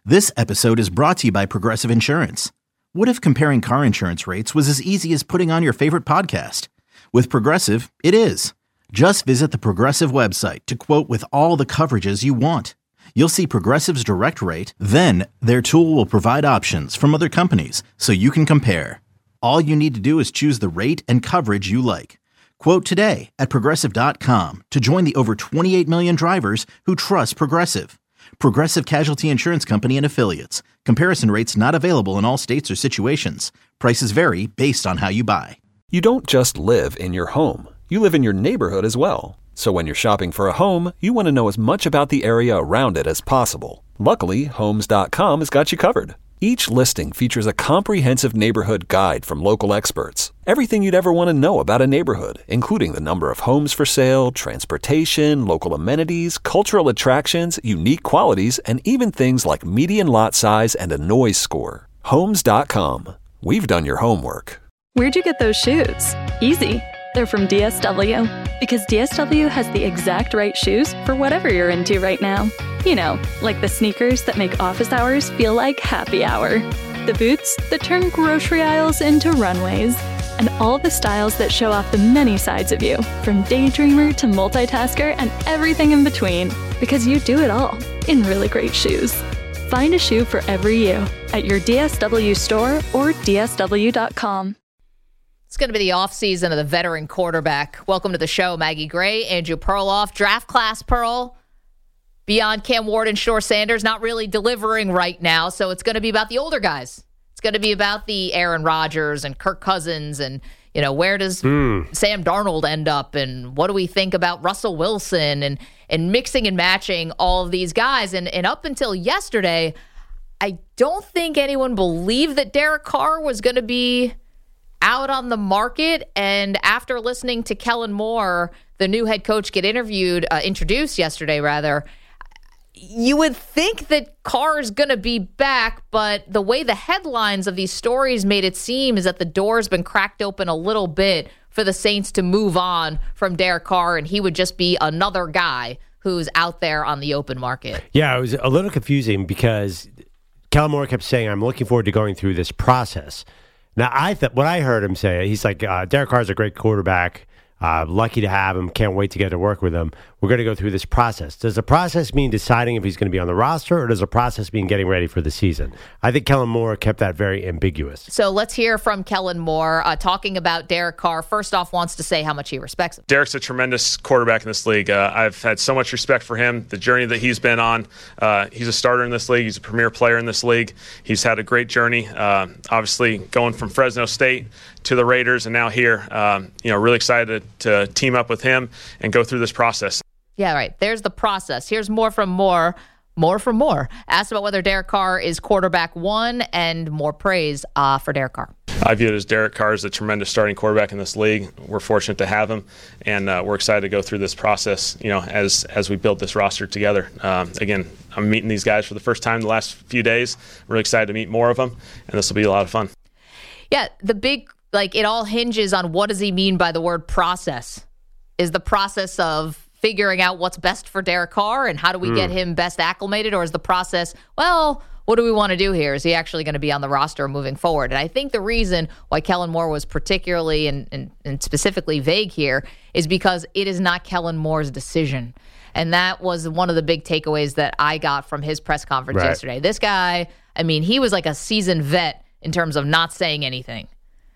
This episode is brought to you by Progressive Insurance. What if comparing car insurance rates was as easy as putting on your favorite podcast? With Progressive, it is. Just visit the Progressive website to quote with all the coverages you want. You'll see Progressive's direct rate, then their tool will provide options from other companies so you can compare. All you need to do is choose the rate and coverage you like. Quote today at Progressive.com to join the over 28 million drivers who trust Progressive. Progressive Casualty Insurance Company and Affiliates. Comparison rates not available in all states or situations. Prices vary based on how you buy. You don't just live in your home. You live in your neighborhood as well. So when you're shopping for a home, you want to know as much about the area around it as possible. Luckily, Homes.com has got you covered. Each listing features a comprehensive neighborhood guide from local experts. Everything you'd ever want to know about a neighborhood, including the number of homes for sale, transportation, local amenities, cultural attractions, unique qualities, and even things like median lot size and a noise score. Homes.com. We've done your homework. Where'd you get those shoes? Easy. They're from DSW. Because DSW has the exact right shoes for whatever you're into right now. You know, like the sneakers that make office hours feel like happy hour. The boots that turn grocery aisles into runways. And all the styles that show off the many sides of you, from daydreamer to multitasker and everything in between. Because you do it all in really great shoes. Find a shoe for every you at your DSW store or DSW.com. It's going to be the offseason of the veteran quarterback. Welcome to the show, Maggie Gray, Andrew Perloff, draft class Pearl. Beyond Cam Ward and Shore Sanders, not really delivering right now, so it's going to be about the older guys. It's going to be about the Aaron Rodgers and Kirk Cousins and, you know, where does Sam Darnold end up and what do we think about Russell Wilson and mixing and matching all of these guys. And up until yesterday, I don't think anyone believed that Derek Carr was going to be out on the market. And after listening to Kellen Moore, the new head coach, get introduced yesterday, you would think that Carr is going to be back, but the way the headlines of these stories made it seem is that the door's been cracked open a little bit for the Saints to move on from Derek Carr, and he would just be another guy who's out there on the open market. Yeah, it was a little confusing because Kellen Moore kept saying, I'm looking forward to going through this process. Now, what I heard him say, he's like, Derek Carr's a great quarterback. Lucky to have him. Can't wait to get to work with him. We're going to go through this process. Does the process mean deciding if he's going to be on the roster, or does the process mean getting ready for the season? I think Kellen Moore kept that very ambiguous. So let's hear from Kellen Moore talking about Derek Carr. First off, wants to say how much he respects him. Derek's a tremendous quarterback in this league. I've had so much respect for him, the journey that he's been on. He's a starter in this league. He's a premier player in this league. He's had a great journey, obviously going from Fresno State to the Raiders and now here. Really excited to team up with him and go through this process. Yeah, right. There's the process. Here's more from Moore. More from Moore. Asked about whether Derek Carr is quarterback one and more praise for Derek Carr. I view it as Derek Carr is a tremendous starting quarterback in this league. We're fortunate to have him, and we're excited to go through this process, as we build this roster together. Again, I'm meeting these guys for the first time the last few days. Really excited to meet more of them, and this will be a lot of fun. Yeah, it all hinges on what does he mean by the word process. Is the process of figuring out what's best for Derek Carr and how do we get him best acclimated, or is the process, well, what do we want to do here? Is he actually going to be on the roster moving forward? And I think the reason why Kellen Moore was particularly and specifically vague here is because it is not Kellen Moore's decision. And that was one of the big takeaways that I got from his press conference yesterday. This guy, he was like a seasoned vet in terms of not saying anything.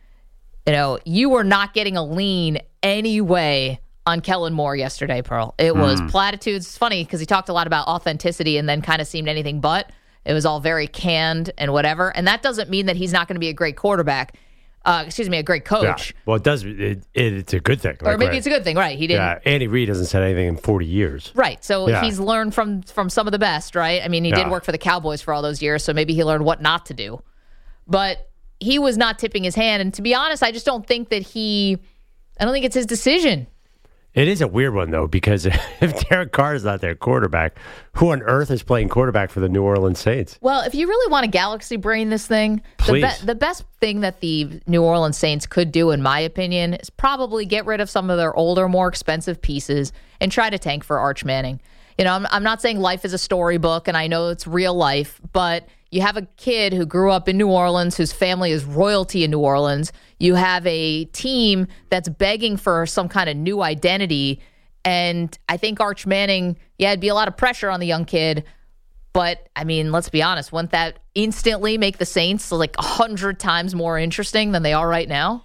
You were not getting a lean anyway on Kellen Moore yesterday, Pearl. It was platitudes. It's funny because he talked a lot about authenticity and then kind of seemed anything but. It was all very canned and whatever. And that doesn't mean that he's not going to be a great quarterback. A great coach. Yeah. Well, it does. It's a good thing. Or maybe it's a good thing, right? He didn't. Yeah, Andy Reid hasn't said anything in 40 years. Right. So he's learned from some of the best, right? He did work for the Cowboys for all those years, so maybe he learned what not to do. But he was not tipping his hand. And to be honest, I just don't think that I don't think it's his decision. It is a weird one, though, because if Derek Carr is not their quarterback, who on earth is playing quarterback for the New Orleans Saints? Well, if you really want to galaxy brain this thing, the best thing that the New Orleans Saints could do, in my opinion, is probably get rid of some of their older, more expensive pieces and try to tank for Arch Manning. I'm not saying life is a storybook, and I know it's real life, but you have a kid who grew up in New Orleans, whose family is royalty in New Orleans. You have a team that's begging for some kind of new identity. And I think Arch Manning, it'd be a lot of pressure on the young kid. But, I mean, let's be honest, wouldn't that instantly make the Saints like 100 times more interesting than they are right now?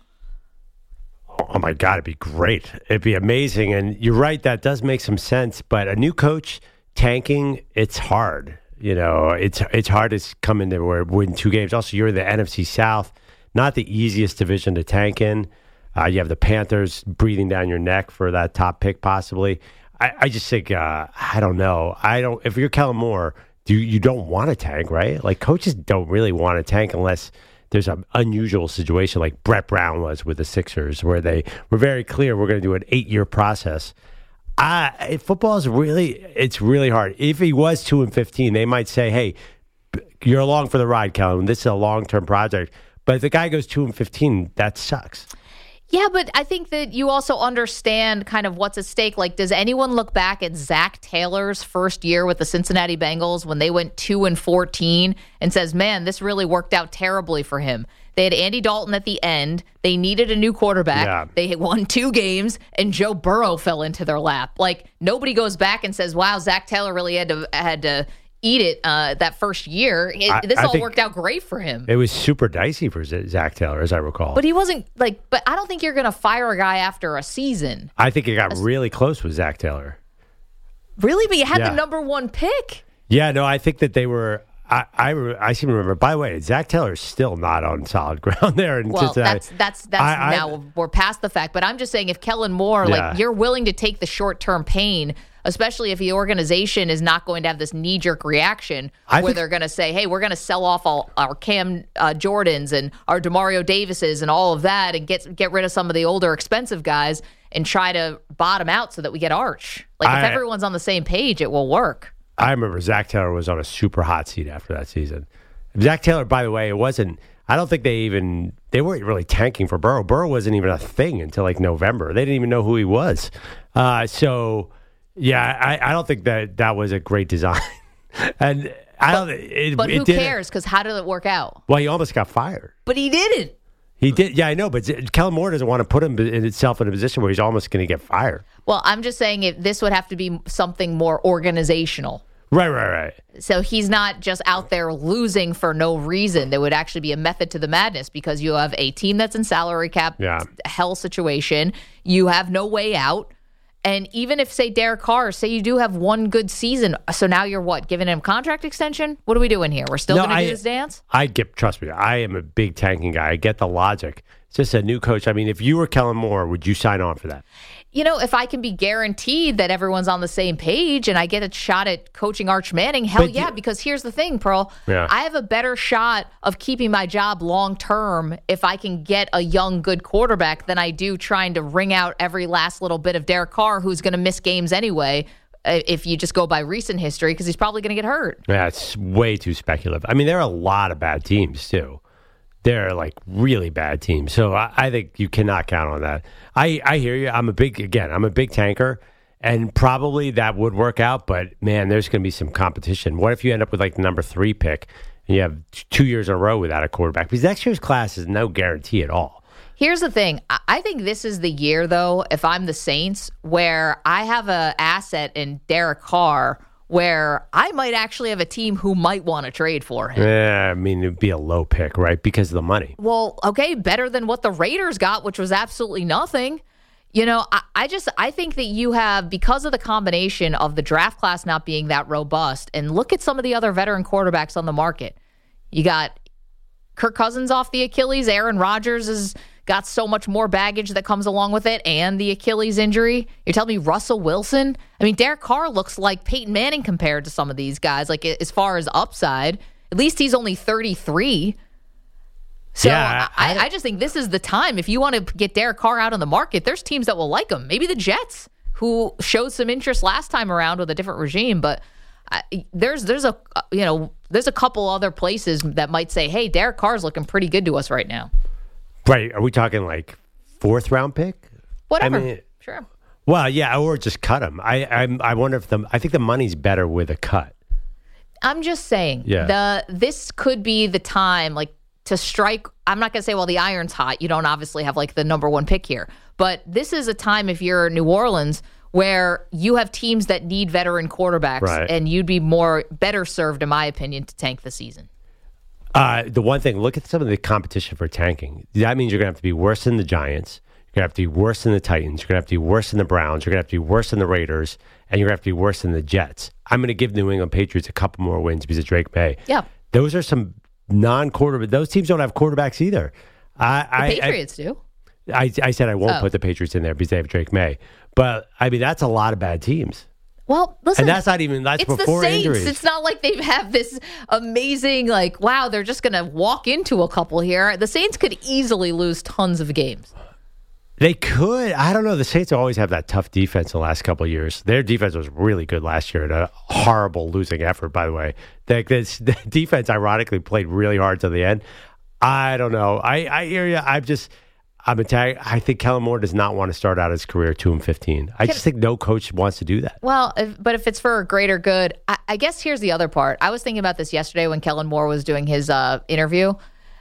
Oh, my God, it'd be great. It'd be amazing. And you're right, that does make some sense. But a new coach tanking, it's hard. It's hard to come in there where win 2 games. Also, you're in the NFC South, not the easiest division to tank in. You have the Panthers breathing down your neck for that top pick, possibly. I just think, I don't know. If you're Kellen Moore, you don't want to tank, right? Like, coaches don't really want to tank unless there's an unusual situation like Brett Brown was with the Sixers, where they were very clear we're going to do an 8-year process. Football is it's really hard. If he was 2-15, they might say, "Hey, you're along for the ride, Kellen. This is a long-term project." But if the guy goes 2-15, that sucks. Yeah, but I think that you also understand kind of what's at stake. Like, does anyone look back at Zach Taylor's first year with the Cincinnati Bengals when they went 2-14 and says, "Man, this really worked out terribly for him"? They had Andy Dalton at the end. They needed a new quarterback. Yeah. They had won 2 games, and Joe Burrow fell into their lap. Like, nobody goes back and says, "Wow, Zach Taylor really had to eat it that first year." This all worked out great for him. It was super dicey for Zach Taylor, as I recall. But he wasn't but I don't think you're going to fire a guy after a season. I think it got really close with Zach Taylor. Really? But you had the number 1 pick. Yeah, no, I think that they were. I seem to remember. By the way, Zach Taylor is still not on solid ground there. And that's now we're past the fact. But I'm just saying, if Kellen Moore, you're willing to take the short-term pain, especially if the organization is not going to have this knee-jerk reaction where they're going to say, "Hey, we're going to sell off all our Cam Jordans and our DeMario Davises and all of that, and get rid of some of the older, expensive guys and try to bottom out so that we get Arch." If everyone's on the same page, it will work. I remember Zach Taylor was on a super hot seat after that season. Zach Taylor, by the way, I don't think they weren't really tanking for Burrow. Burrow wasn't even a thing until November. They didn't even know who he was. I don't think that was a great design. And But who cares? Because how did it work out? Well, he almost got fired. But he didn't. He did. Yeah, I know. But Kellen Moore doesn't want to put himself in a position where he's almost going to get fired. Well, I'm just saying this would have to be something more organizational. Right. So he's not just out there losing for no reason. There would actually be a method to the madness, because you have a team that's in salary cap hell situation. You have no way out. And even if, say, Derek Carr, say you do have one good season, so now you're what, giving him contract extension? What are we doing here? We're still going to do this dance? Trust me, I am a big tanking guy. I get the logic. It's just a new coach. I mean, if you were Kellen Moore, would you sign on for that? If I can be guaranteed that everyone's on the same page and I get a shot at coaching Arch Manning, hell yeah, because here's the thing, Pearl. Yeah. I have a better shot of keeping my job long term if I can get a young, good quarterback than I do trying to wring out every last little bit of Derek Carr, who's going to miss games anyway, if you just go by recent history, because he's probably going to get hurt. Yeah, it's way too speculative. I mean, there are a lot of bad teams, too. They're really bad teams. So I think you cannot count on that. I hear you. I'm a big tanker, and probably that would work out. But, man, there's going to be some competition. What if you end up with the number 3 pick and you have 2 years in a row without a quarterback? Because next year's class is no guarantee at all. Here's the thing. I think this is the year, though, if I'm the Saints, where I have an asset in Derek Carr where I might actually have a team who might want to trade for him. Yeah, I mean, it'd be a low pick, right? Because of the money. Well, okay, better than what the Raiders got, which was absolutely nothing. I think that you have, because of the combination of the draft class not being that robust, and look at some of the other veteran quarterbacks on the market. You got Kirk Cousins off the Achilles. Aaron Rodgers has got so much more baggage that comes along with it, and the Achilles injury. You're telling me Russell Wilson? I mean, Derek Carr looks like Peyton Manning compared to some of these guys, as far as upside. At least he's only 33. So yeah, I just think this is the time. If you want to get Derek Carr out on the market, there's teams that will like him. Maybe the Jets, who showed some interest last time around with a different regime, but there's a couple other places that might say, hey, Derek Carr's looking pretty good to us right now. Right. Are we talking 4th round pick? Whatever. Sure. Well, yeah, or just cut him. I wonder if I think the money's better with a cut. I'm just saying, this could be the time, like, to strike. I'm not going to say, well, the iron's hot. You don't obviously have, like, the number one pick here. But this is a time, if you're New Orleans, where you have teams that need veteran quarterbacks, and you'd be better served, in my opinion, to tank the season. The one thing, look at some of the competition for tanking. That means you're going to have to be worse than the Giants. You're going to have to be worse than the Titans. You're going to have to be worse than the Browns. You're going to have to be worse than the Raiders. And you're going to have to be worse than the Jets. I'm going to give New England Patriots a couple more wins because of Drake May. Yeah. Those are some non-quarterback. Those teams don't have quarterbacks either. The Patriots do. I said I won't put the Patriots in there because they have Drake May. But, I mean, that's a lot of bad teams. Well, listen. And that's before the Saints. injuries. It's not like they have this amazing, like, wow, they're just going to walk into a couple here. The Saints could easily lose tons of games. They could. I don't know. The Saints always have that tough defense the last couple of years. Their defense was really good last year. A horrible losing effort, by the way. The defense, ironically, played really hard to the end. I don't know. I hear you. I think Kellen Moore does not want to start out his career 2-15. I just think no coach wants to do that. Well, but if it's for a greater good, I guess here's the other part. I was thinking about this yesterday when Kellen Moore was doing his interview.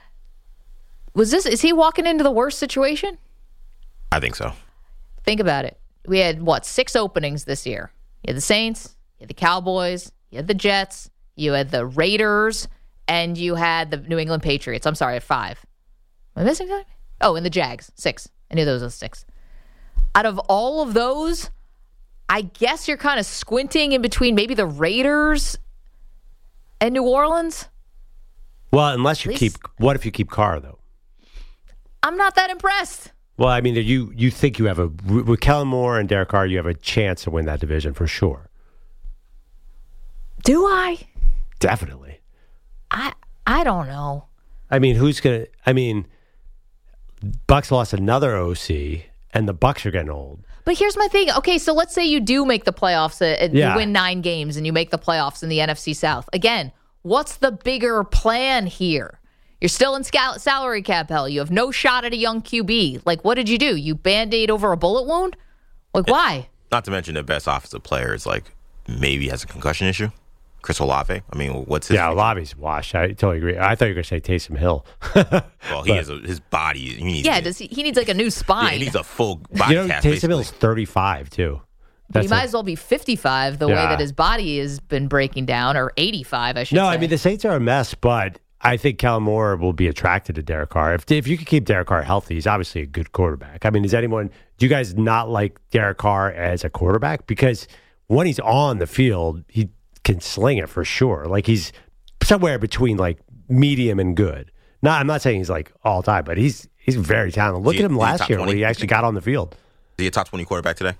Is he walking into the worst situation? I think so. Think about it. We had, 6 openings this year? You had the Saints, you had the Cowboys, you had the Jets, you had the Raiders, and you had the New England Patriots. I'm sorry, at 5. Am I missing something? Oh, and the Jags, 6. I knew those were 6. Out of all of those, I guess you're kind of squinting in between maybe the Raiders and New Orleans. Well, unless you what if you keep Carr, though? I'm not that impressed. Well, I mean, you think you have with Kellen Moore and Derek Carr, you have a chance to win that division for sure. Do I? Definitely. I don't know. I mean, Bucks lost another OC, and the Bucks are getting old. But here's my thing. Okay, so let's say you do make the playoffs and you win 9 games and you make the playoffs in the NFC South. Again, what's the bigger plan here? You're still in salary cap hell. You have no shot at a young QB. Like, what did you do? You Band-Aid over a bullet wound? Like, why? Not to mention the best offensive player is, like, maybe has a concussion issue. Chris Olave. I mean, what's his... Yeah, Olave's washed. I totally agree. I thought you were going to say Taysom Hill. Well, he has his body. He needs like a new spine. Yeah, he needs a full body cast, Taysom Hill's 35, too. He might as well be 55 the way that his body has been breaking down, or 85, I should say. No, I mean, the Saints are a mess, but I think Kellen Moore will be attracted to Derek Carr. If you could keep Derek Carr healthy, he's obviously a good quarterback. I mean, do you guys not like Derek Carr as a quarterback? Because when he's on the field, he can sling it for sure. Like, he's somewhere between, like, medium and good. I'm not saying he's, like, all time, but he's very talented. Look at him last year when he actually got on the field. Is he a top 20 quarterback today?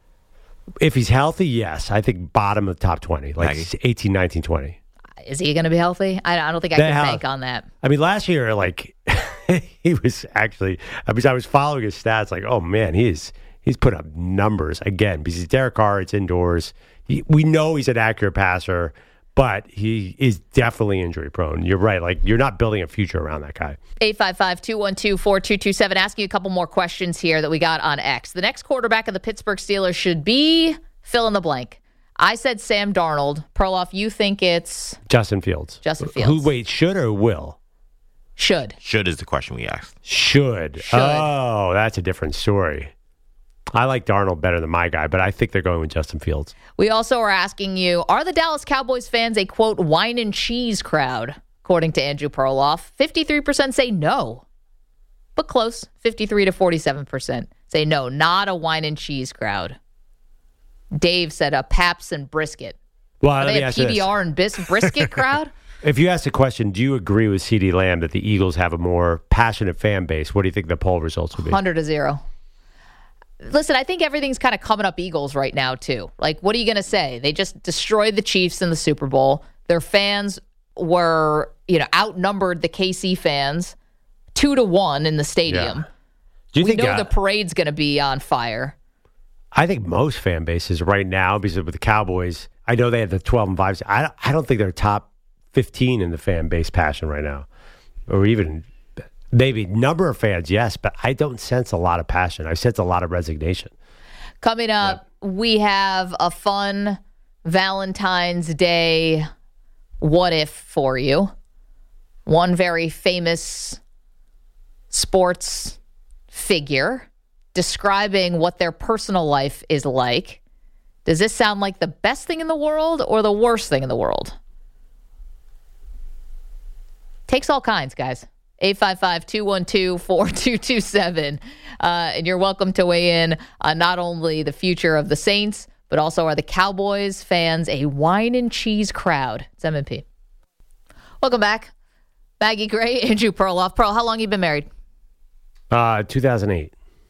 If he's healthy, yes. I think bottom of top 20, like Maggie. 18, 19, 20. Is he going to be healthy? I don't think I can bank on that. I mean, last year, like, he was actually, I was following his stats, like, oh, man, he's put up numbers again. Because he's Derek Carr, it's indoors. We know he's an accurate passer, but he is definitely injury prone. You're right. Like, you're not building a future around that guy. 855-212-4227. Asking you a couple more questions here that we got on X. The next quarterback of the Pittsburgh Steelers should be fill in the blank. I said Sam Darnold. Perloff, you think it's Justin Fields. Should or will? Should. Should is the question we asked. Should. Oh, that's a different story. I like Darnold better than my guy, but I think they're going with Justin Fields. We also are asking you, are the Dallas Cowboys fans a, quote, wine and cheese crowd? According to Andrew Perloff, 53% say no, but close. 53 to 47% say no, not a wine and cheese crowd. Dave said a Paps and brisket. Well, are they a PBR and brisket crowd? If you ask the question, do you agree with CeeDee Lamb that the Eagles have a more passionate fan base? What do you think the poll results would be? 100-0. Listen, I think everything's kind of coming up Eagles right now, too. Like, what are you going to say? They just destroyed the Chiefs in the Super Bowl. Their fans were, outnumbered the KC fans 2-1 in the stadium. Yeah. We know the parade's going to be on fire. I think most fan bases right now, because with the Cowboys, I know they have the 12-5. I don't think they're top 15 in the fan base passion right now, or even maybe number of fans, yes, but I don't sense a lot of passion. I sense a lot of resignation. Coming up, we have a fun Valentine's Day what if for you. One very famous sports figure describing what their personal life is like. Does this sound like the best thing in the world or the worst thing in the world? Takes all kinds, guys. 855-212-4227. And you're welcome to weigh in on not only the future of the Saints, but also are the Cowboys fans a wine and cheese crowd? It's M&P. Welcome back. Maggie Gray, Andrew Perloff. Pearl, how long have you been married? 2008.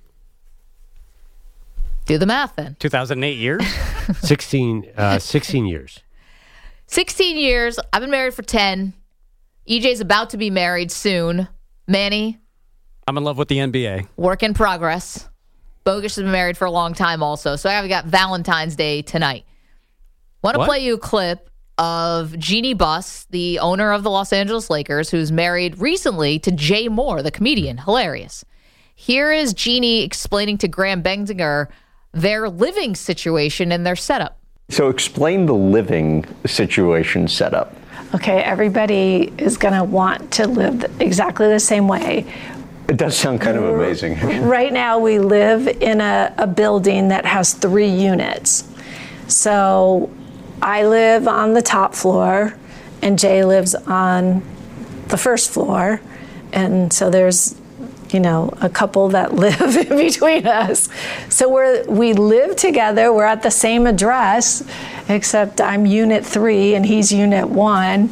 Do the math then. 2008 years? 16 years. 16 years. I've been married for 10. EJ's about to be married soon. Manny? I'm in love with the NBA. Work in progress. Bogus has been married for a long time also. So I've got Valentine's Day tonight. Want to play you a clip of Jeannie Buss, the owner of the Los Angeles Lakers, who's married recently to Jay Moore, the comedian. Hilarious. Here is Jeannie explaining to Graham Benzinger their living situation and their setup. So explain the living situation setup. Okay, everybody is going to want to live exactly the same way. It does sound kind of amazing. Right now, we live in a building that has 3 units. So I live on the top floor, and Jay lives on the first floor. And so there's, a couple that live in between us. So we live together. We're at the same address, except I'm unit 3 and he's unit 1.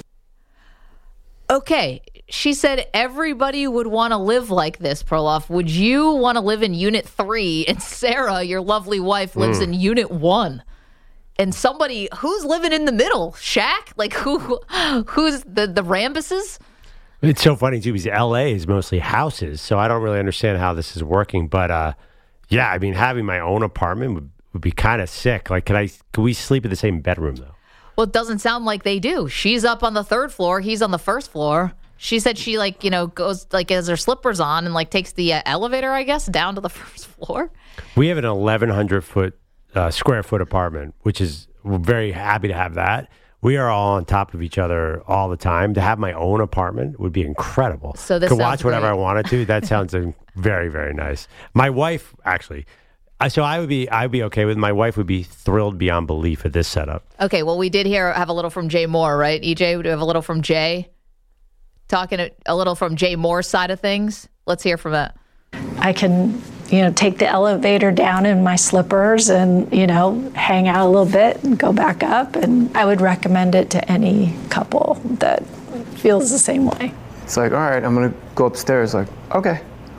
Okay. She said everybody would want to live like this, Perloff. Would you want to live in unit 3 and Sarah, your lovely wife, lives in unit 1? And somebody who's living in the middle? Shaq? Like who's the Rambuses? It's so funny, too, because L.A. is mostly houses, so I don't really understand how this is working. But, having my own apartment would be kind of sick. Like, could we sleep in the same bedroom, though? Well, it doesn't sound like they do. She's up on the 3rd floor. He's on the 1st floor. She said she, goes, has her slippers on and, takes the elevator, I guess, down to the 1st floor. We have an 1,100 square foot apartment, which is, we're very happy to have that. We are all on top of each other all the time. To have my own apartment would be incredible. So this could watch whatever great. I wanted to. That sounds very, very nice. My wife, actually, I'd be okay with it. My wife would be thrilled beyond belief at this setup. Okay, well, we did have a little from Jay Moore, right? EJ, we have a little from Jay. Talking a little from Jay Moore's side of things. Let's hear from that. I can, take the elevator down in my slippers and, hang out a little bit and go back up. And I would recommend it to any couple that feels the same way. It's like, all right, I'm going to go upstairs. Like, okay.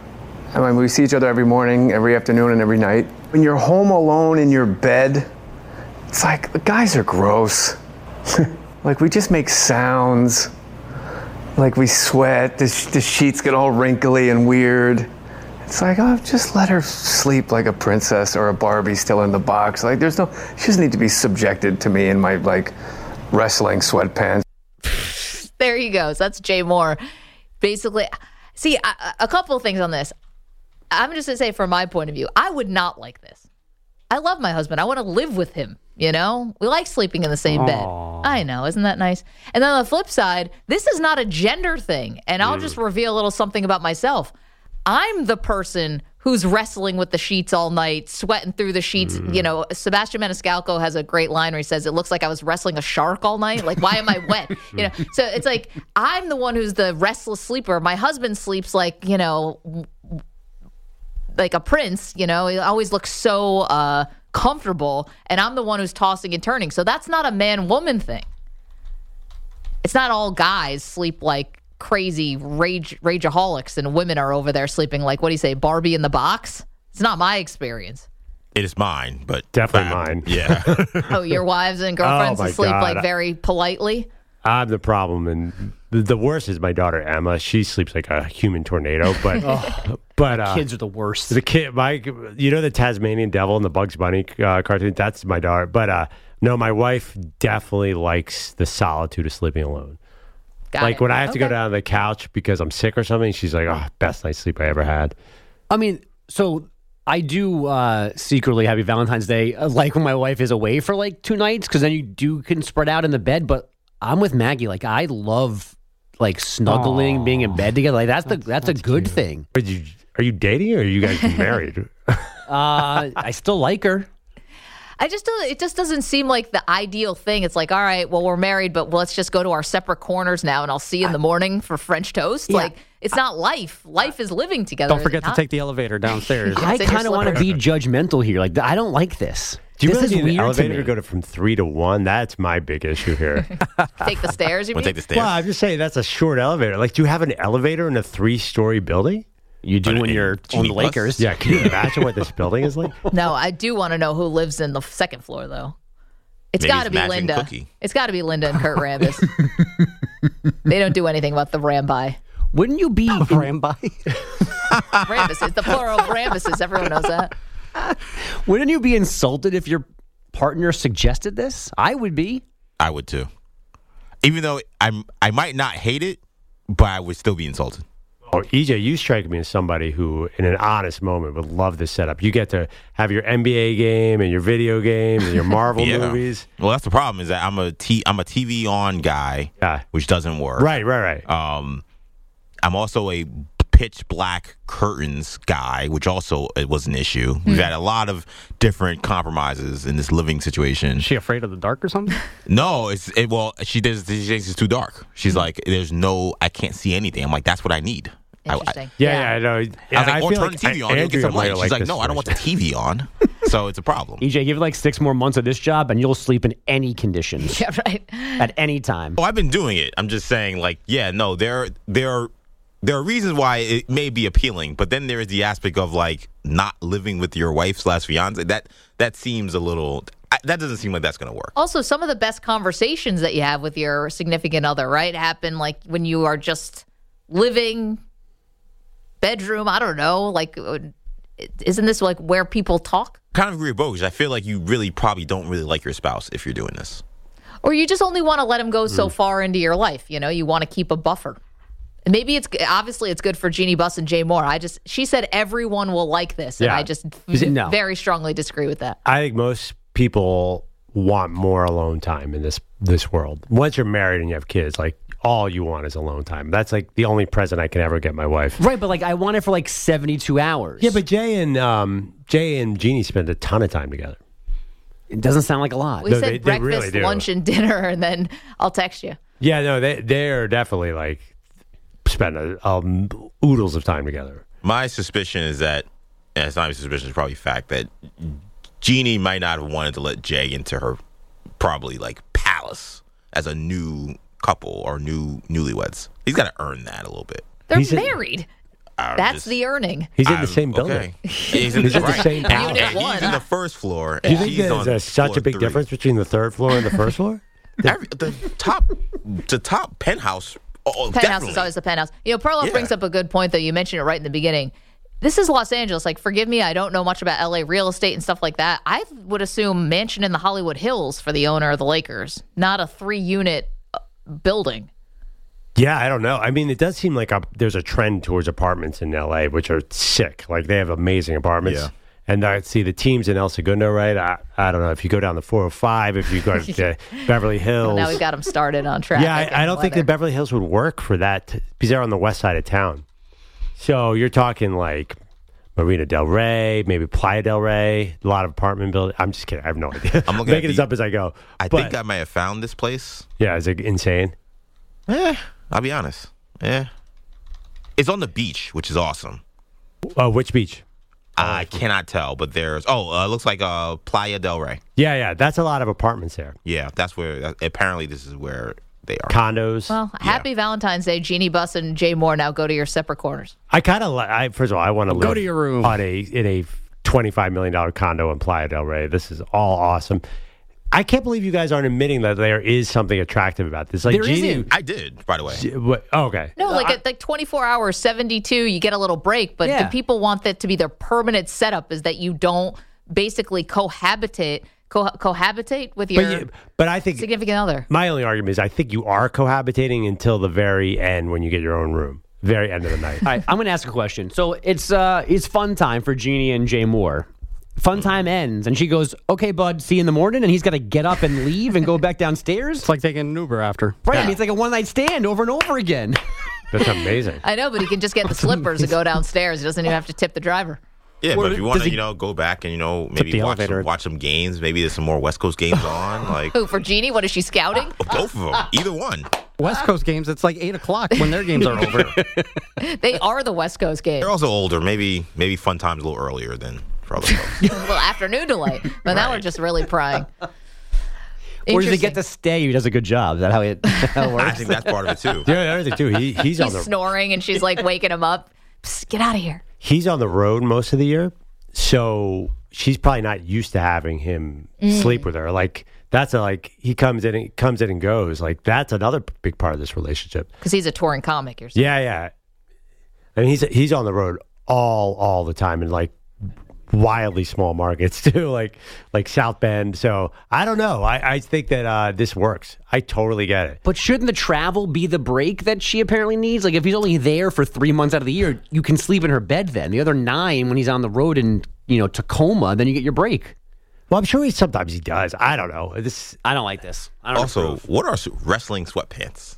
I mean, we see each other every morning, every afternoon, and every night. When you're home alone in your bed, it's like, the guys are gross. Like, we just make sounds. Like, we sweat. The sheets get all wrinkly and weird. It's like, oh, just let her sleep like a princess or a Barbie still in the box. Like, she doesn't need to be subjected to me in my, wrestling sweatpants. There he goes. That's Jay Moore. Basically, see, a couple of things on this. I'm just going to say from my point of view, I would not like this. I love my husband. I want to live with him, We like sleeping in the same bed. I know. Isn't that nice? And then on the flip side, this is not a gender thing. And I'll just reveal a little something about myself. I'm the person who's wrestling with the sheets all night, sweating through the sheets. Sebastian Maniscalco has a great line where he says, it looks like I was wrestling a shark all night. Like, why am I wet? So it's like, I'm the one who's the restless sleeper. My husband sleeps like a prince, He always looks so comfortable. And I'm the one who's tossing and turning. So that's not a man-woman thing. It's not all guys sleep like crazy rageaholics and women are over there sleeping like, what do you say, Barbie in the box? It's not my experience. It is mine, but definitely mine. Yeah. Oh, your wives and girlfriends sleep God. very politely? I'm the problem, and the worst is my daughter Emma. She sleeps like a human tornado, but Kids are the worst. The Tasmanian Devil and the Bugs Bunny cartoon. That's my daughter, but no, my wife definitely likes the solitude of sleeping alone. When I have to go down to the couch because I'm sick or something, she's like, oh, best night's sleep I ever had. I mean, so I do secretly happy Valentine's Day, like when my wife is away for like 2 nights, because then you can spread out in the bed. But I'm with Maggie. Like, I love like snuggling, being in bed together. Like that's a good thing. Are you dating or are you guys married? I still like her. It just doesn't seem like the ideal thing. It's like, all right, well, we're married, but let's just go to our separate corners now, and I'll see you in the morning for French toast. Yeah. Like, it's not life. Life is living together. Don't forget to take the elevator downstairs. Yeah, I kind of want to be judgmental here. Like, I don't like this. Do you this really is need an weird elevator to to go from 3 to 1? That's my big issue here. Take the stairs, you mean? Take the stairs. Well, I'm just saying that's a short elevator. Like, do you have an elevator in a 3-story building? You do when you're on the Lakers. Yeah, can you imagine what this building is like? No, I do want to know who lives in the second floor, though. It's got to be Linda. Cookie. It's got to be Linda and Kurt Rambis. They don't do anything about the Rambi. Wouldn't you be Rambis? It's the plural of Rambises. Everyone knows that. Wouldn't you be insulted if your partner suggested this? I would be. I would too. Even though I might not hate it, but I would still be insulted. Oh, EJ, you strike me as somebody who, in an honest moment, would love this setup. You get to have your NBA game and your video games and your Marvel movies. Well, that's the problem is that I'm a TV on guy, which doesn't work. Right. I'm also a pitch black curtains guy, which also was an issue. We've had a lot of different compromises in this living situation. Is she afraid of the dark or something? No, she thinks it's too dark. She's like, I can't see anything. I'm like, that's what I need. Interesting. I know. I was like, turn the TV on. You'll get some light. She's like, no, I don't want the TV on. So it's a problem. EJ, give it like 6 more months of this job and you'll sleep in any conditions. Yeah, right. At any time. Oh, I've been doing it. I'm just saying, like, there are reasons why it may be appealing, but then there is the aspect of like not living with your wife / fiance. That seems a little. That doesn't seem like that's going to work. Also, some of the best conversations that you have with your significant other, right, happen like when you are just living bedroom. I don't know. Like, isn't this like where people talk? Kind of agree with both, because I feel like you really probably don't really like your spouse if you're doing this, or you just only want to let him go so far into your life. You know, you want to keep a buffer. Maybe it's good for Jeannie Buss and Jay Moore. She said everyone will like this, and I just very strongly disagree with that. I think most people want more alone time in this world. Once you're married and you have kids, like all you want is alone time. That's like the only present I can ever get my wife. Right, but like I want it for like 72 hours. Yeah, but Jay and Jeannie spend a ton of time together. It doesn't sound like a lot. We said breakfast, really lunch, and dinner, and then I'll text you. Yeah, no, they're definitely like spend oodles of time together. My suspicion is that, and it's not a suspicion, it's probably fact that Jeannie might not have wanted to let Jay into her probably like palace as a new couple or newlyweds. He's got to earn that a little bit. They're married. That's the earning. He's in the same building. Okay. He's in the same palace. He's in the first floor. Do you think there's such a big difference between the third floor and the first floor? The top penthouse. Oh, penthouse is always the penthouse. You know, Perloff brings up a good point, though. You mentioned it right in the beginning. This is Los Angeles. Like, forgive me, I don't know much about LA real estate and stuff like that. I would assume mansion in the Hollywood Hills for the owner of the Lakers, not a 3-unit building. Yeah, I don't know. I mean, it does seem like there's a trend towards apartments in LA, which are sick. Like, they have amazing apartments. Yeah. And I see the teams in El Segundo, right? I don't know if you go down the 405, if you go to Beverly Hills. Well, now we've got them started on traffic. Yeah, I don't think the Beverly Hills would work for that because they're on the west side of town. So you're talking like Marina Del Rey, maybe Playa Del Rey, a lot of apartment buildings. I'm just kidding. I have no idea. I'm making this up as I go. I think I might have found this place. Yeah, is it insane? I'll be honest. It's on the beach, which is awesome. Which beach? I cannot tell, but there's... it looks like Playa Del Rey. Yeah, that's a lot of apartments there. Yeah, that's where... Apparently, this is where they are. Condos. Well, happy Valentine's Day. Jeannie Buss and Jay Moore now go to your separate corners. I kind of... First of all, I want to live go to your room. in a $25 million condo in Playa Del Rey. This is all awesome. I can't believe you guys aren't admitting that there is something attractive about this. Like, I did, by the way. Okay. No, like 24 hours, 72, you get a little break. But the people want that to be their permanent setup, is that you don't basically cohabitate with your but I think significant other. My only argument is I think you are cohabitating until the very end when you get your own room. very end of the night. All right, I'm going to ask a question. So it's fun time for Jeannie and Jay Moore. Fun time ends, and she goes, "Okay, bud, see you in the morning," and he's got to get up and leave and go back downstairs. It's like taking an Uber after. Right, I mean, it's like a one-night stand over and over again. That's amazing. I know, but he can just get the slippers and go downstairs. He doesn't even have to tip the driver. Yeah, but if you want to, go back and, maybe watch some games. Maybe there's some more West Coast games on. Like Who, for Jeannie? What is she scouting? Both of them. Either one. West Coast games, it's like 8 o'clock when their games are over. They are the West Coast games. They're also older. Maybe fun time's a little earlier than for other folks. Well, afternoon delay. But now we're just really prying. Or does he get to stay? He does a good job. Is that how it works? I think that's part of it, too. Yeah, everything, too. He's on the snoring, and she's like waking him up. Psst, get out of here. He's on the road most of the year, so she's probably not used to having him sleep with her. Like, he comes in and goes. Like, that's another big part of this relationship. Because he's a touring comic, you're saying. Yeah. I mean, he's on the road all the time, and like wildly small markets too, like South Bend. So I don't know. I think that this works. I totally get it. But shouldn't the travel be the break that she apparently needs? Like, if he's only there for 3 months out of the year, you can sleep in her bed then. The other 9 when he's on the road in Tacoma, then you get your break. Well, I'm sure sometimes he does. I don't know. I don't like this. I don't also, what are wrestling sweatpants?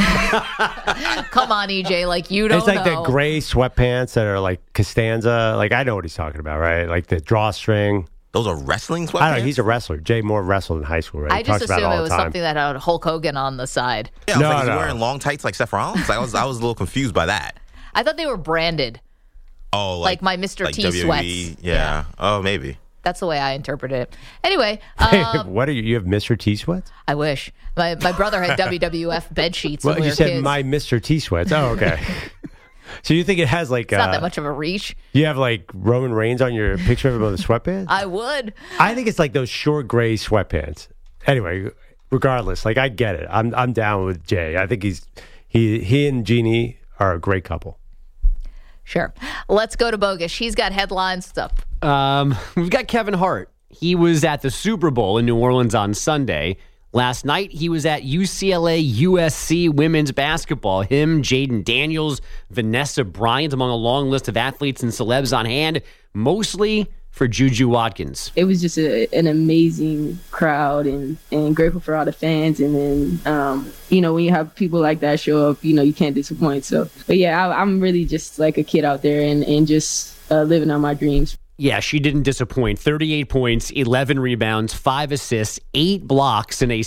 Come on, EJ. Like, you don't know. It's like the gray sweatpants that are like Costanza. Like, I know what he's talking about, right? Like the drawstring. Those are wrestling sweatpants? I don't know. He's a wrestler. Jay Moore wrestled in high school, right? I just assumed it was something that had Hulk Hogan on the side. Yeah, I was he's wearing long tights like Seth Rollins? I was a little confused by that. I thought they were branded. Oh, like my Mr. T WWE, sweats. Yeah. Oh, maybe. That's the way I interpreted it. Anyway. What are you? You have Mr. T sweats? I wish. My brother had WWF bed sheets when we were you said kids. My Mr. T sweats. Oh, okay. So you think it has like... It's not that much of a reach. You have like Roman Reigns on your picture of him on the sweatpants? I would. I think it's like those short gray sweatpants. Anyway, regardless, like I get it. I'm down with Jay. I think he and Jeannie are a great couple. Sure. Let's go to Bogus. He's got headline stuff. We've got Kevin Hart. He was at the Super Bowl in New Orleans on Sunday. Last night, he was at UCLA USC women's basketball. Him, Jaden Daniels, Vanessa Bryant, among a long list of athletes and celebs on hand, mostly for Juju Watkins. It was just an amazing crowd and grateful for all the fans. And then, when you have people like that show up, you can't disappoint. So, but yeah, I'm really just like a kid out there and just living on my dreams. Yeah, she didn't disappoint. 38 points, 11 rebounds, 5 assists, 8 blocks in a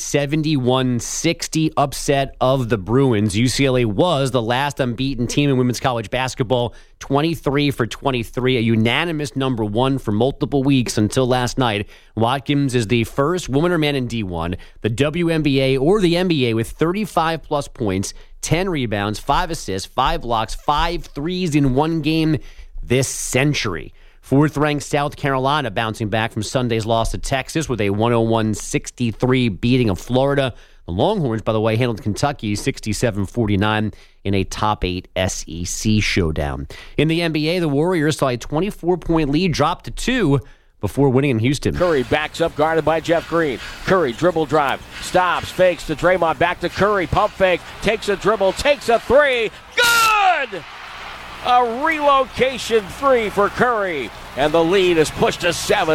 71-60 upset of the Bruins. UCLA was the last unbeaten team in women's college basketball, 23 for 23, a unanimous number 1 for multiple weeks until last night. Watkins is the first woman or man in D1, the WNBA or the NBA with 35-plus points, 10 rebounds, 5 assists, 5 blocks, 5 threes in one game this century. Fourth-ranked South Carolina bouncing back from Sunday's loss to Texas with a 101-63 beating of Florida. The Longhorns, by the way, handled Kentucky 67-49 in a top-8 SEC showdown. In the NBA, the Warriors saw a 24-point lead drop to 2 before winning in Houston. Curry backs up, guarded by Jeff Green. Curry dribble drive, stops, fakes to Draymond, back to Curry, pump fake, takes a dribble, takes a 3. Good! A relocation 3 for Curry. And the lead is pushed to 7,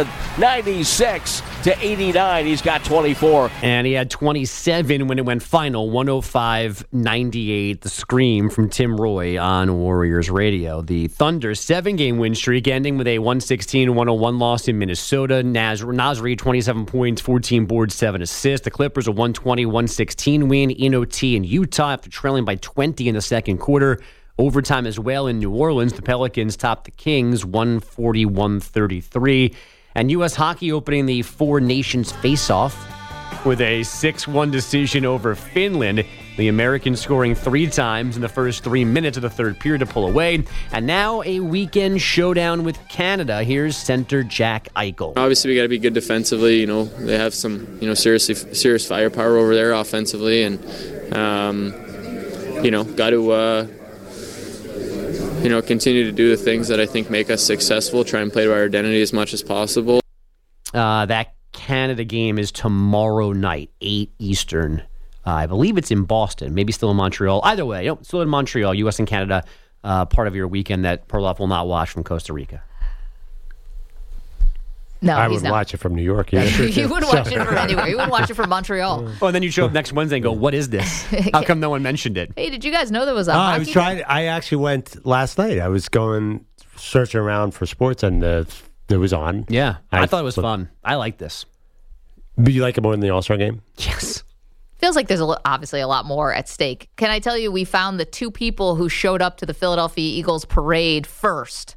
96-89. He's got 24. And he had 27 when it went final, 105-98. The scream from Tim Roy on Warriors Radio. The Thunder's 7-game win streak ending with a 116-101 loss in Minnesota. Nasri, 27 points, 14 boards, 7 assists. The Clippers, a 120-116 win in OT in Utah after trailing by 20 in the second quarter. Overtime as well in New Orleans. The Pelicans topped the Kings 140-133. And U.S. Hockey opening the Four Nations face-off with a 6-1 decision over Finland. The Americans scoring 3 times in the first 3 minutes of the third period to pull away. And now a weekend showdown with Canada. Here's center Jack Eichel. Obviously, we got to be good defensively. They have some, serious firepower over there offensively. And, got to... continue to do the things that I think make us successful, try and play to our identity as much as possible. That Canada game is tomorrow night, 8 Eastern. I believe it's in Boston, maybe still in Montreal. Either way, still in Montreal, U.S. and Canada, part of your weekend that Perloff will not watch from Costa Rica. No, I he's would not. watch it from New York. Yeah, He wouldn't watch it from anywhere. He wouldn't watch it from Montreal. Oh, and then you show up next Wednesday and go, what is this? How come no one mentioned it? Hey, did you guys know there was a I hockey was trying. I actually went last night. I was searching around for sports, and it was on. Yeah, I thought it was fun. I like this. But you like it more than the All-Star game? Yes. Feels like there's obviously a lot more at stake. Can I tell you, we found the two people who showed up to the Philadelphia Eagles parade first.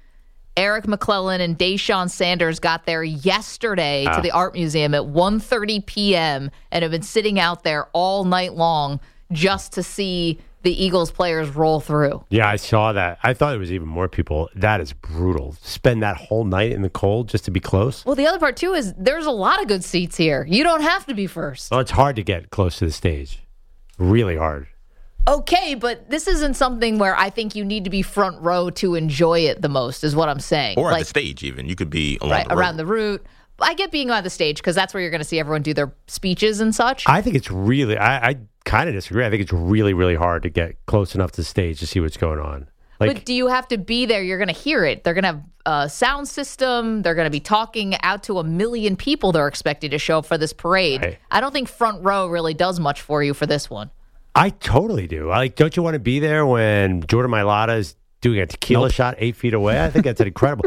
Eric McClellan and Deshaun Sanders got there yesterday to the Art Museum at 1:30 p.m. and have been sitting out there all night long just to see the Eagles players roll through. Yeah, I saw that. I thought it was even more people. That is brutal. Spend that whole night in the cold just to be close. Well, the other part, too, is there's a lot of good seats here. You don't have to be first. Well, it's hard to get close to the stage. Really hard. Okay, but this isn't something where I think you need to be front row to enjoy it the most, is what I'm saying. Or at the stage, even. You could be around the route. I get being on the stage because that's where you're going to see everyone do their speeches and such. I think it's really, I kind of disagree. I think it's really, really hard to get close enough to the stage to see what's going on. But do you have to be there? You're going to hear it. They're going to have a sound system. They're going to be talking out to 1 million people they're expected to show up for this parade. Right. I don't think front row really does much for you for this one. I totally do. Don't you want to be there when Jordan Mailata is doing a tequila shot 8 feet away? I think that's incredible.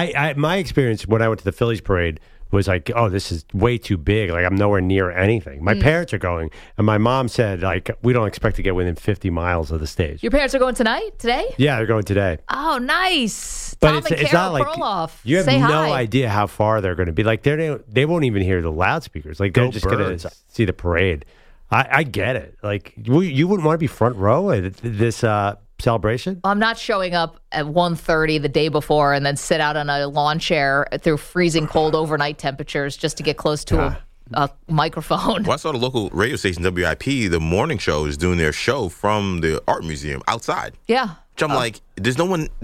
My experience when I went to the Phillies parade was like, oh, this is way too big. Like, I'm nowhere near anything. My parents are going, and my mom said, like, we don't expect to get within 50 miles of the stage. Your parents are going today? Yeah, they're going today. Oh, nice. But Tom and it's Carol not like Perloff. you have Say no hi. idea how far they're going to be. Like, they won't even hear the loudspeakers. Like, they're Go just going Birds. to see the parade. I get it. Like, you wouldn't want to be front row at this celebration? I'm not showing up at 1:30 the day before and then sit out on a lawn chair through freezing cold overnight temperatures just to get close to a microphone. Well, I saw the local radio station, WIP, the morning show is doing their show from the art museum outside. Yeah. Which I'm like, there's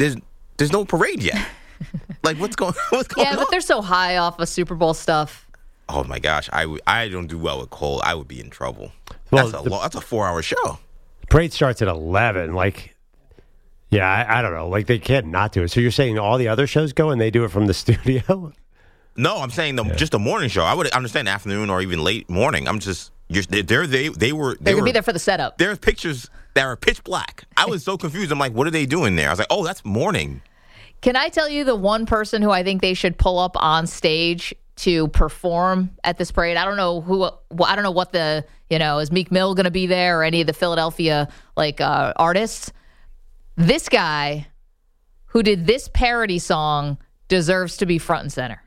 no parade yet. Like, what's going on? Yeah, but they're so high off of Super Bowl stuff. Oh my gosh, I don't do well with cold. I would be in trouble. Well, That's a 4-hour show. The parade starts at 11. Like, yeah, I don't know. Like, they can't not do it. So you're saying all the other shows go and they do it from the studio? No, I'm saying just the morning show. I would understand afternoon or even late morning. I'm just they were They're gonna be there for the setup. There's pictures that are pitch black. I was so confused. I'm like, what are they doing there? I was like, oh, that's morning. Can I tell you the one person who I think they should pull up on stage to perform at this parade? I don't know who. I don't know what the is Meek Mill going to be there or any of the Philadelphia artists. This guy who did this parody song deserves to be front and center.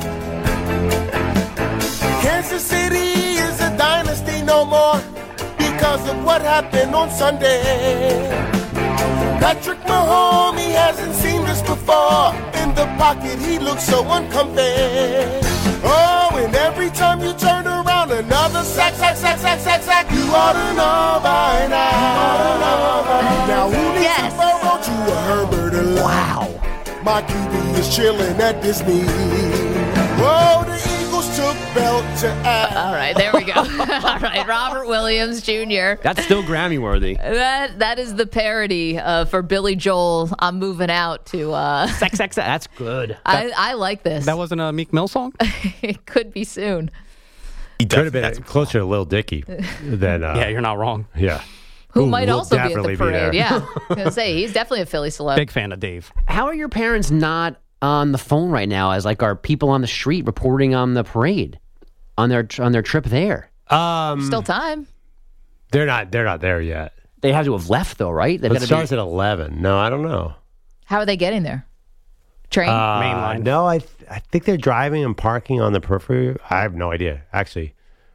Kansas City is a dynasty no more because of what happened on Sunday. Patrick Mahomes, he hasn't seen this before. In the pocket, he looks so uncomfy. Oh, and every time you turn around, another sack. You ought to know by now. Now, who needs a Burrow to a Herbert alone? Wow. My QB is chilling at Disney. Whoa, the Eagles took belt to ass. All right, there we go. All right, Robert Williams Jr. That's still Grammy worthy. That is the parody for Billy Joel. I'm moving out to sex. That's good. I like this. That wasn't a Meek Mill song? It could be soon. He could have been closer to Lil Dicky than. Yeah, you're not wrong. Yeah. Who might will also be at the definitely parade. there. Yeah. I was going to say, he's definitely a Philly celeb. Big fan of Dave. How are your parents not on the phone right now as are people on the street reporting on the parade on their trip there? Still time. They're not there yet. They have to have left though, right? It starts at 11. No, I don't know. How are they getting there? Train? Mainline. No, I think they're driving and parking on the periphery. I have no idea, actually.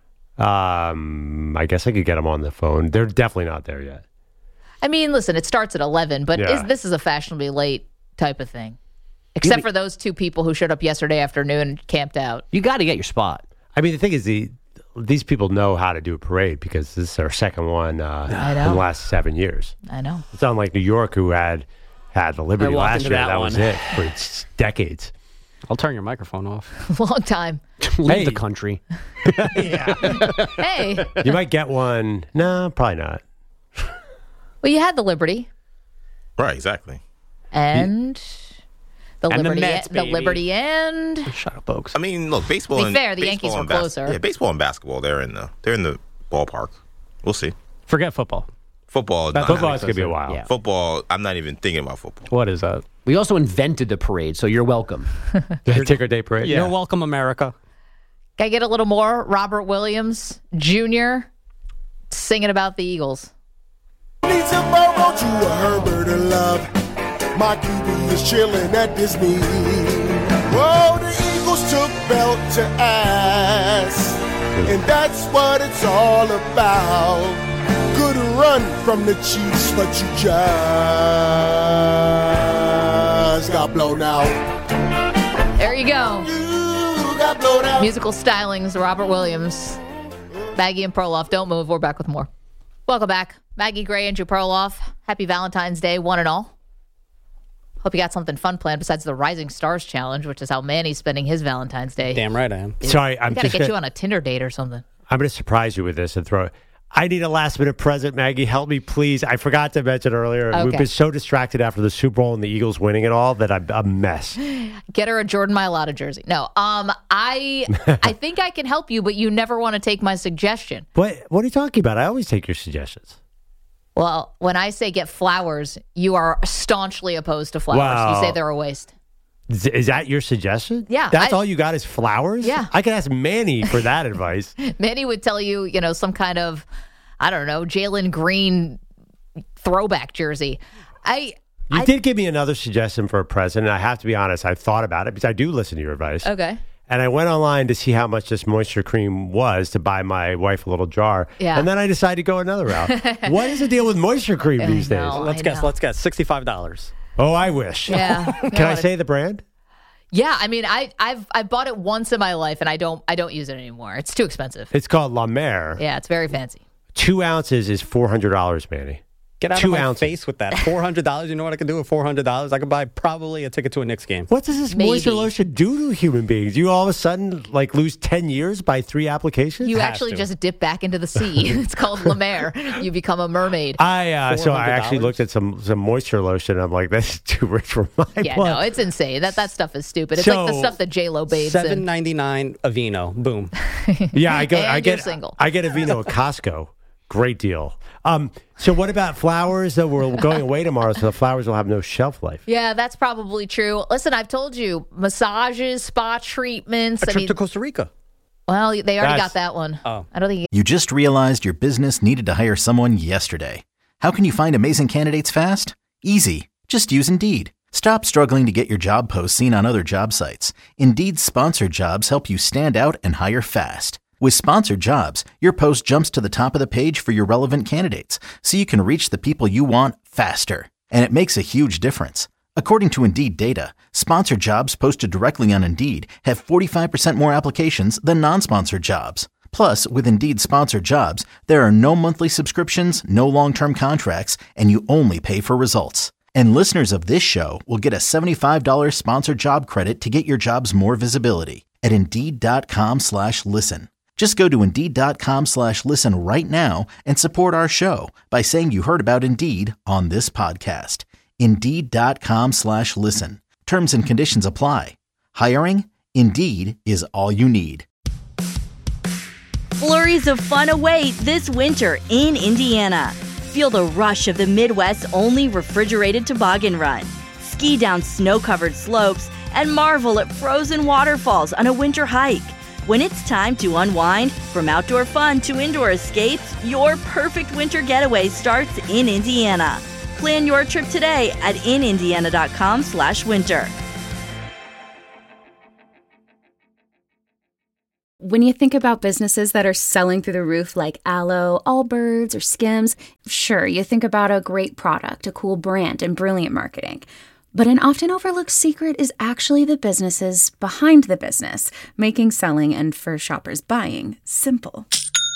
I guess I could get them on the phone. They're definitely not there yet. I mean, listen, it starts at 11, but this is a fashionably late type of thing. Except for those two people who showed up yesterday afternoon and camped out. You got to get your spot. I mean, the thing is, these people know how to do a parade because this is our second one in the last 7 years. I know. It's not like New York, who had the Liberty last year. That was it for decades. I'll turn your microphone off. Long time. Leave the country. Hey. You might get one. No, probably not. Well, you had the Liberty. Right, exactly. And the And the Liberty, Mets, the baby. Liberty and Shut up, folks. I mean, look, baseball. To be and fair, the baseball Yankees and were closer. Yeah, baseball and basketball. They're in the ballpark. We'll see. Forget football. Football. Football's going to be a while. Yeah. Football. I'm not even thinking about football. What is that? We also invented the parade, so you're welcome. The ticker day parade. You're welcome, America. Can I get a little more Robert Williams Jr. singing about the Eagles? Needs a Burrow to a Herbert of love. My QB is chilling at Disney. Whoa, the Eagles took belt to ass. And that's what it's all about. Good run from the Chiefs, but you just got blown out. There you go. You got blown out. Musical stylings, Robert Williams. Maggie and Perloff, don't move. We're back with more. Welcome back. Maggie Gray, Andrew Perloff. Happy Valentine's Day, one and all. Hope you got something fun planned besides the Rising Stars Challenge, which is how Manny's spending his Valentine's Day. Damn right I am. Sorry, I'm We got to just get you gonna, on a Tinder date or something. I'm going to surprise you with this and throw it. I need a last-minute present, Maggie. Help me, please. I forgot to mention earlier. Okay. We've been so distracted after the Super Bowl and the Eagles winning it all that I'm a mess. Get her a Jordan Mailata jersey. No, I think I can help you, but you never want to take my suggestion. What are you talking about? I always take your suggestions. Well, when I say get flowers, you are staunchly opposed to flowers. Wow. You say they're a waste. Is that your suggestion? Yeah, That's all you got is flowers? Yeah. I could ask Manny for that advice. Manny would tell you, some kind of, I don't know, Jalen Green throwback jersey. You did give me another suggestion for a present, and I have to be honest, I thought about it because I do listen to your advice. Okay. And I went online to see how much this moisture cream was to buy my wife a little jar. Yeah. And then I decided to go another route. What is the deal with moisture cream these days? Let's guess. $65. Oh, I wish. Yeah. Can I say the brand? Yeah, I mean, I've bought it once in my life, and I don't use it anymore. It's too expensive. It's called La Mer. Yeah, it's very fancy. 2 ounces is $400, Manny. Get out 2 of my ounces. face with that. $400. You know what I could do with $400? I could buy probably a ticket to a Knicks game. What does this moisture lotion do to human beings? You all of a sudden lose 10 years by 3 applications? You actually just dip back into the sea. It's called La Mer. You become a mermaid. So I actually looked at some moisture lotion. And I'm like, that's too rich for my Yeah, blood. no, it's insane. That stuff is stupid. It's So, like the stuff that J-Lo bathes in. $7.99 Aveeno. Boom. Yeah, I And you're get single. I get a vino at Costco. Great deal. So what about flowers? Though we're going away tomorrow, so the flowers will have no shelf life. Yeah, that's probably true. Listen, I've told you, massages, spa treatments. A trip to Costa Rica. Well, they already That's- got that one. Oh. I don't think. You just realized your business needed to hire someone yesterday. How can you find amazing candidates fast? Easy. Just use Indeed. Stop struggling to get your job posts seen on other job sites. Indeed's sponsored jobs help you stand out and hire fast. With sponsored jobs, your post jumps to the top of the page for your relevant candidates, so you can reach the people you want faster. And it makes a huge difference. According to Indeed data, sponsored jobs posted directly on Indeed have 45% more applications than non-sponsored jobs. Plus, with Indeed sponsored jobs, there are no monthly subscriptions, no long-term contracts, and you only pay for results. And listeners of this show will get a $75 sponsored job credit to get your jobs more visibility at Indeed.com/listen. Just go to Indeed.com/listen right now and support our show by saying you heard about Indeed on this podcast. Indeed.com/listen. Terms and conditions apply. Hiring? Indeed is all you need. Flurries of fun await this winter in Indiana. Feel the rush of the Midwest's only refrigerated toboggan run. Ski down snow-covered slopes and marvel at frozen waterfalls on a winter hike. When it's time to unwind, from outdoor fun to indoor escapes, your perfect winter getaway starts in Indiana. Plan your trip today at inindiana.com/winter. When you think about businesses that are selling through the roof like Aloe, Allbirds, or Skims, sure, you think about a great product, a cool brand, and brilliant marketing. But an often overlooked secret is actually the businesses behind the business, making selling and for shoppers buying simple.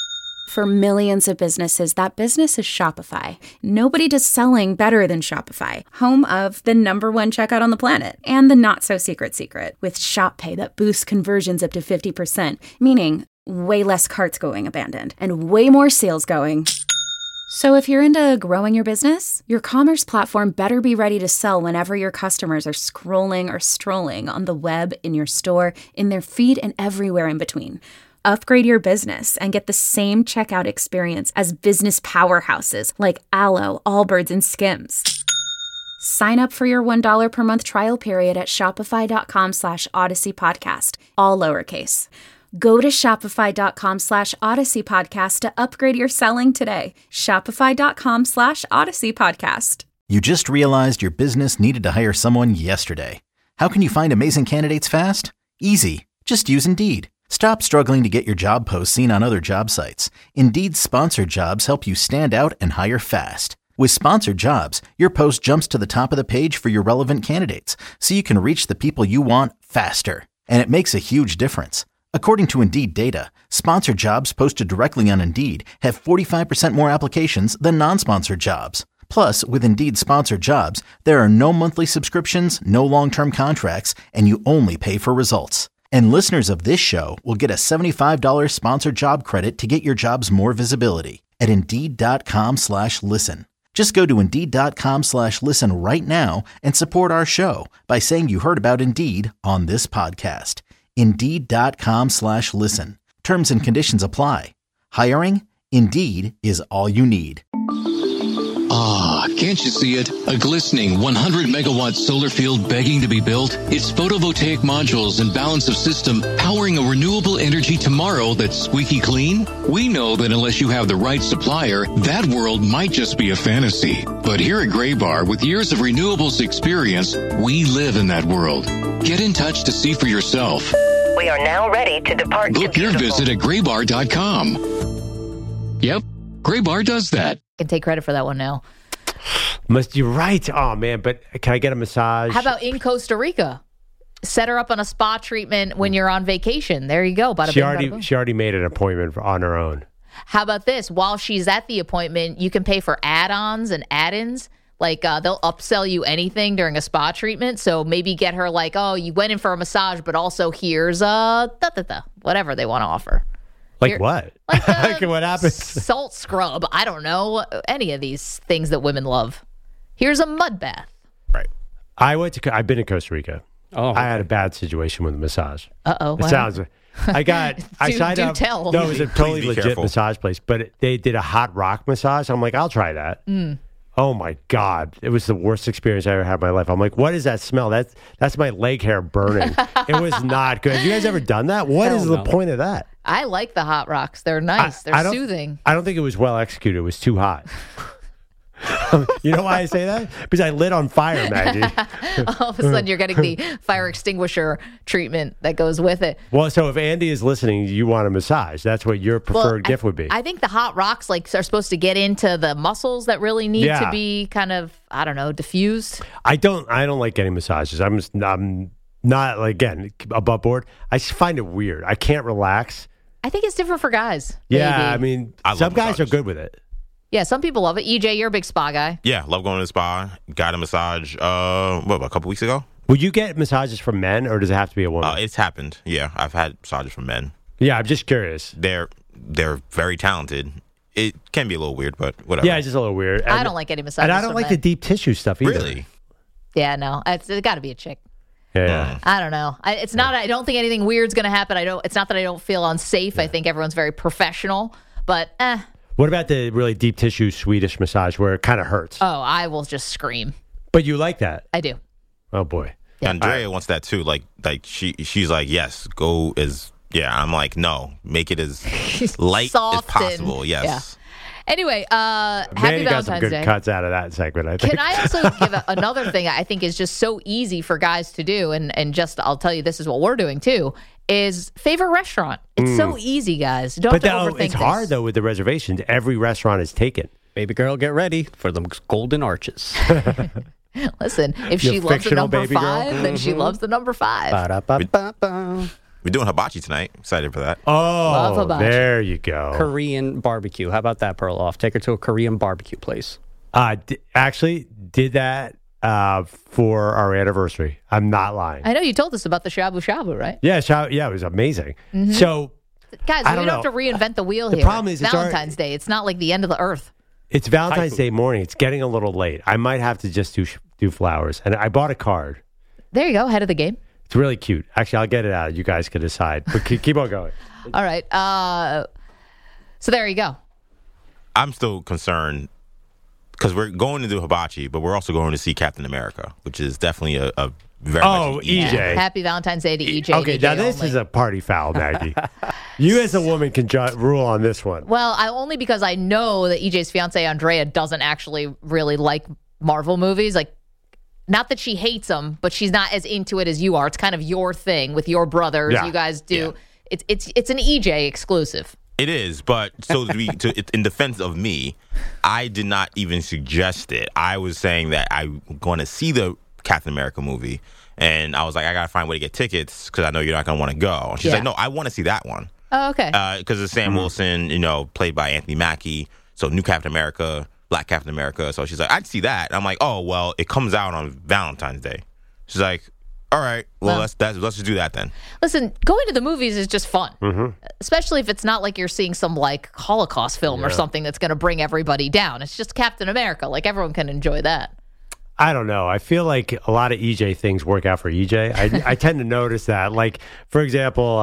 For millions of businesses, that business is Shopify. Nobody does selling better than Shopify, home of the #1 checkout on the planet and the not-so-secret secret with Shop Pay that boosts conversions up to 50%, meaning way less carts going abandoned and way more sales going. So if you're into growing your business, your commerce platform better be ready to sell whenever your customers are scrolling or strolling on the web, in your store, in their feed, and everywhere in between. Upgrade your business and get the same checkout experience as business powerhouses like Alo, Allbirds, and Skims. Sign up for your $1 per month trial period at shopify.com/Odyssey Podcast, all lowercase. Go to shopify.com/Odyssey Podcast to upgrade your selling today. Shopify.com/Odyssey Podcast. You just realized your business needed to hire someone yesterday. How can you find amazing candidates fast? Easy. Just use Indeed. Stop struggling to get your job posts seen on other job sites. Indeed's sponsored jobs help you stand out and hire fast. With sponsored jobs, your post jumps to the top of the page for your relevant candidates, so you can reach the people you want faster. And it makes a huge difference. According to Indeed data, sponsored jobs posted directly on Indeed have 45% more applications than non-sponsored jobs. Plus, with Indeed sponsored jobs, there are no monthly subscriptions, no long-term contracts, and you only pay for results. And listeners of this show will get a $75 sponsored job credit to get your jobs more visibility at Indeed.com/listen. Just go to Indeed.com/listen right now and support our show by saying you heard about Indeed on this podcast. Indeed.com/listen. Terms and conditions apply. Hiring? Indeed is all you need. Ah, can't you see it? A glistening 100-megawatt solar field begging to be built? Its photovoltaic modules and balance of system powering a renewable energy tomorrow that's squeaky clean? We know that unless you have the right supplier, that world might just be a fantasy. But here at Graybar, with years of renewables experience, we live in that world. Get in touch to see for yourself. We are now ready to depart. Book your visit at graybar.com. Yep, Graybar does that. I can take credit for that one now. You're right. Oh, man, but can I get a massage? How about in Costa Rica? Set her up on a spa treatment when you're on vacation. There you go. Bada bing, bada boom. She already made an appointment on her own. How about this? While she's at the appointment, you can pay for add-ons and add-ins. Like, they'll upsell you anything during a spa treatment. So maybe get her like, oh, you went in for a massage, but also here's whatever they want to offer. Like what? Like what happens? Salt scrub. I don't know. Any of these things that women love. Here's a mud bath. Right. I've been in Costa Rica. Oh, okay. I had a bad situation with a massage. Uh-oh. It sounds. I signed up. Tell. No, it was a totally legit careful. massage place, but they did a hot rock massage. I'm like, I'll try that. Oh my God. It was the worst experience I ever had in my life. I'm like, what is that smell? That's my leg hair burning. It was not good. Have you guys ever done that? What is the point of that? I like the hot rocks. They're nice. They're soothing. I don't think it was well executed. It was too hot. You know why I say that? Because I lit on fire, Maggie. All of a sudden, you're getting the fire extinguisher treatment that goes with it. Well, so if Andy is listening, you want a massage. That's what your preferred gift would be. I think the hot rocks are supposed to get into the muscles that really need to be kind of, I don't know, diffused. I don't like getting massages. I'm not, like, again, above board. I just find it weird. I can't relax. I think it's different for guys. Yeah, maybe. I mean, some guys are good with it. Yeah, some people love it. EJ, you're a big spa guy. Yeah, love going to the spa. Got a massage, a couple weeks ago? Would you get massages from men, or does it have to be a woman? It's happened. Yeah, I've had massages from men. Yeah, I'm just curious. They're very talented. It can be a little weird, but whatever. Yeah, it's just a little weird. I don't like any massages. And I don't like the deep tissue stuff either. Really? Yeah, no. It's got to be a chick. Yeah. I don't know. It's not. I don't think anything weird's going to happen. It's not that I don't feel unsafe. I think everyone's very professional, but What about the really deep tissue Swedish massage where it kind of hurts? Oh, I will just scream. But you like that? I do. Oh boy. Yeah. Andrea wants that too. Like she's like, yes, go as I'm like, no, make it as light as possible. Yes. Yeah. Anyway, happy Manny Valentine's got some good Day. cuts out of that segment, I think. Can I also give another thing I think is just so easy for guys to do, and just I'll tell you this is what we're doing too, is favorite restaurant. It's so easy, guys. Don't have to overthink it's hard, though, with the reservations. Every restaurant is taken. Baby girl, get ready for them golden arches. Listen, if she loves the number 5, then she loves the number 5. Ba-da-ba-ba-ba. We're doing hibachi tonight. Excited for that. Love Oh, hibachi. there you go. Korean barbecue. How about that, Perloff? Take her to a Korean barbecue place. Actually, did that for our anniversary. I'm not lying. I know you told us about the shabu shabu, right? Yeah, it was amazing. Mhm. So, Guys, I we don't don't have know. to reinvent the wheel The here. problem is it's Valentine's Day. It's not like the end of the earth. it's Valentine's Day morning. It's getting a little late. I might have to just do flowers. And I bought a card. There you go, ahead of the game. It's really cute. Actually, I'll get it out. You guys can decide. But keep on going. All right. So there you go. I'm still concerned because we're going to do hibachi, but we're also going to see Captain America, which is definitely a very much EJ. Yeah. Happy Valentine's Day to EJ. Okay, now this is a party foul, Maggie. You as a woman can rule on this one. Well, only because I know that EJ's fiance Andrea doesn't actually really like Marvel movies. Like, not that she hates them, but she's not as into it as you are. It's kind of your thing with your brothers. Yeah. You guys do. Yeah. It's an EJ exclusive. It is, but so in defense of me, I did not even suggest it. I was saying that I'm going to see the Captain America movie, and I was like, I got to find a way to get tickets because I know you're not going to want to go. And she's like, no, I want to see that one. Oh, okay. Because it's Sam Wilson, played by Anthony Mackie. So new Captain America, Black Captain America. So she's like, I'd see that. And I'm like, oh, well, it comes out on Valentine's Day. She's like, all right, well, let's just do that then. Listen, going to the movies is just fun, especially if it's not like you're seeing some like Holocaust film or something that's going to bring everybody down. It's just Captain America. Like everyone can enjoy that. I don't know. I feel like a lot of EJ things work out for EJ. I tend to notice that. Like, for example,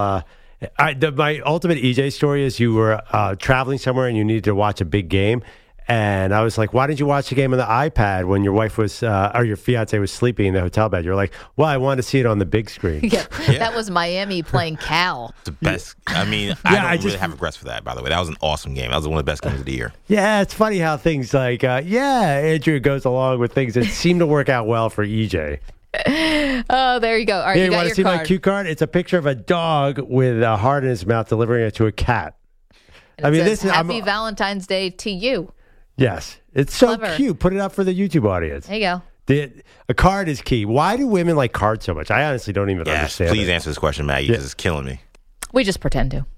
my ultimate EJ story is you were traveling somewhere and you needed to watch a big game. And I was like, why didn't you watch the game on the iPad when your wife was, or your fiance was sleeping in the hotel bed? You're like, well, I wanted to see it on the big screen. Yeah. That was Miami playing Cal. The best. I mean, I don't really have regrets for that, by the way. That was an awesome game. That was one of the best games of the year. Yeah, it's funny how things like, Andrew goes along with things that seem to work out well for EJ. Oh, there you go. All right, Yeah, you got want your to see card. my cute card? It's a picture of a dog with a heart in his mouth delivering it to a cat. And it says, Happy Valentine's Day to you. Yes. It's so Clever. cute. Put it up for the YouTube audience. There you go. A card is key. Why do women like cards so much? I honestly don't even understand Please it. answer this question, Maggie, because it's killing me. We just pretend to.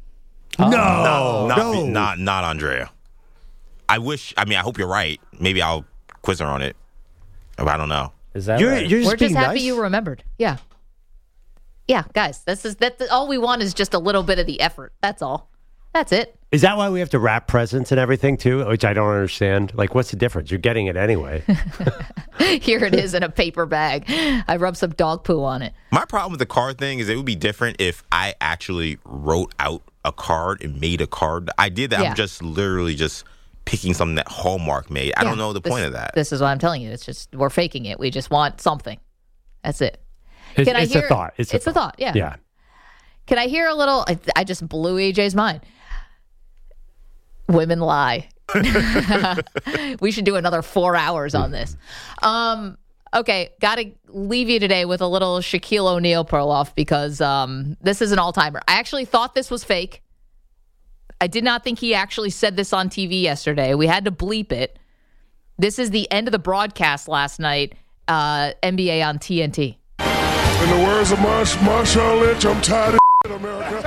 Not Andrea. I hope you're right. Maybe I'll quiz her on it. I don't know. Is that right? You're We're just happy you remembered. Yeah. Yeah, guys, that's all we want is just a little bit of the effort. That's all. That's it. Is that why we have to wrap presents and everything too? Which I don't understand. Like, what's the difference? You're getting it anyway. Here it is in a paper bag. I rubbed some dog poo on it. My problem with the card thing is it would be different if I actually wrote out a card and made a card. I did that. Yeah. I'm just literally just picking something that Hallmark made. I don't know the point of that. This is what I'm telling you. It's just we're faking it. We just want something. That's it. It's a thought. It's a thought. Yeah. Yeah. Can I hear a little? I just blew AJ's mind. Women lie. We should do another 4 hours on this. Okay, got to leave you today with a little Shaquille O'Neal Perloff because this is an all-timer. I actually thought this was fake. I did not think he actually said this on TV yesterday. We had to bleep it. This is the end of the broadcast last night, NBA on TNT. In the words of Marshawn Lynch, I'm tired of America.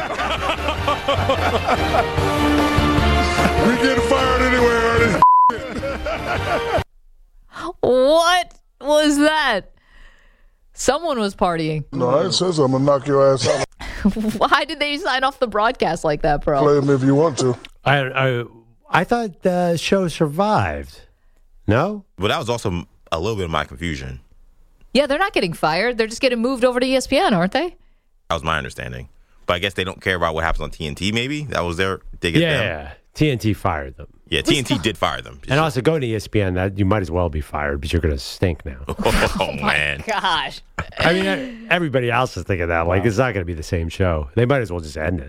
We get fired anyway, Ernie. What was that? Someone was partying. No, it says I'm going to knock your ass out. Why did they sign off the broadcast like that, bro? Play him if you want to. I thought the show survived. No? But that was also a little bit of my confusion. Yeah, they're not getting fired. They're just getting moved over to ESPN, aren't they? That was my understanding. But I guess they don't care about what happens on TNT, maybe? That was their dig at them? Yeah. TNT fired them. Yeah, TNT did fire them. And also going to ESPN, that you might as well be fired because you're going to stink now. Oh, man. Gosh. I mean, everybody else is thinking that. Like, it's not going to be the same show. They might as well just end it.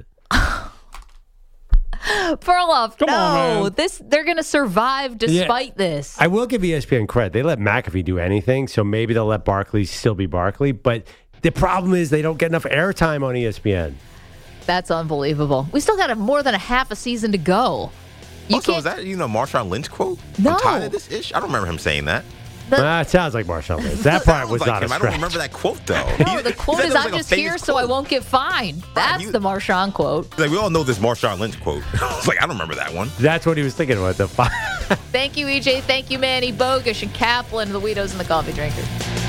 Perloff, no. They're going to survive despite this. I will give ESPN credit. They let McAfee do anything, so maybe they'll let Barkley still be Barkley. But the problem is they don't get enough airtime on ESPN. That's unbelievable. We still got more than a half a season to go. Also, is that Marshawn Lynch quote? No. I'm tired of this ish. I don't remember him saying that. It sounds like Marshawn Lynch. That part was not a him. stretch. I don't remember that quote, though. No, the quote is, I'm just here so I won't get fined. That's the Marshawn quote. Like, we all know this Marshawn Lynch quote. It's like, I don't remember that one. That's what he was thinking about. Thank you, EJ. Thank you, Manny, Bogusch, and Kaplan, the Weedos and the Coffee Drinkers.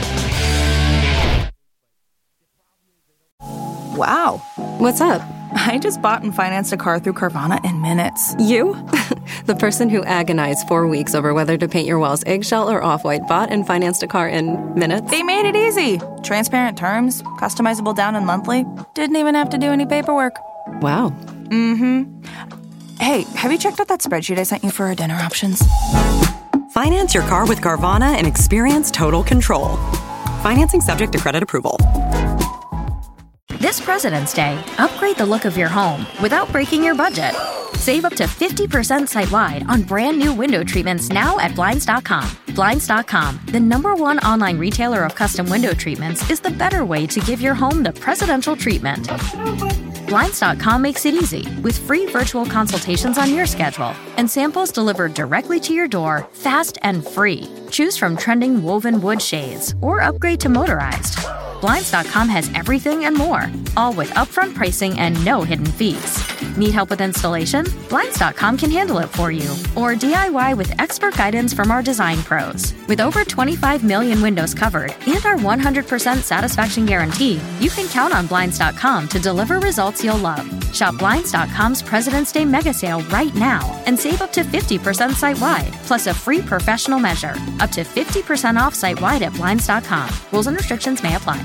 Wow. What's up? I just bought and financed a car through Carvana in minutes. You? The person who agonized 4 weeks over whether to paint your walls eggshell or off-white bought and financed a car in minutes? They made it easy. Transparent terms, customizable down and monthly. Didn't even have to do any paperwork. Wow. Mm-hmm. Hey, have you checked out that spreadsheet I sent you for our dinner options? Finance your car with Carvana and experience total control. Financing subject to credit approval. This President's Day, upgrade the look of your home without breaking your budget. Save up to 50% site-wide on brand new window treatments now at Blinds.com. Blinds.com, the #1 online retailer of custom window treatments, is the better way to give your home the presidential treatment. Blinds.com makes it easy with free virtual consultations on your schedule and samples delivered directly to your door, fast and free. Choose from trending woven wood shades or upgrade to motorized. Blinds.com has everything and more, all with upfront pricing and no hidden fees. Need help with installation? Blinds.com can handle it for you. Or DIY with expert guidance from our design pros. With over 25 million windows covered and our 100% satisfaction guarantee, you can count on Blinds.com to deliver results you'll love. Shop Blinds.com's President's Day mega sale right now and save up to 50% site-wide, plus a free professional measure. Up to 50% off site-wide at Blinds.com. Rules and restrictions may apply.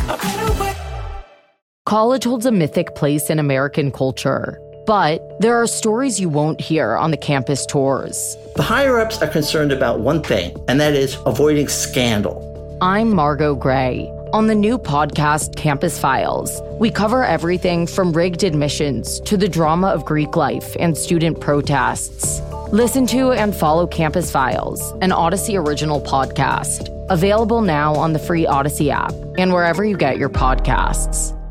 College holds a mythic place in American culture, but there are stories you won't hear on the campus tours. The higher-ups are concerned about one thing, and that is avoiding scandal. I'm Margot Gray. On the new podcast, Campus Files, we cover everything from rigged admissions to the drama of Greek life and student protests. Listen to and follow Campus Files, an Odyssey original podcast. Available now on the free Odyssey app and wherever you get your podcasts.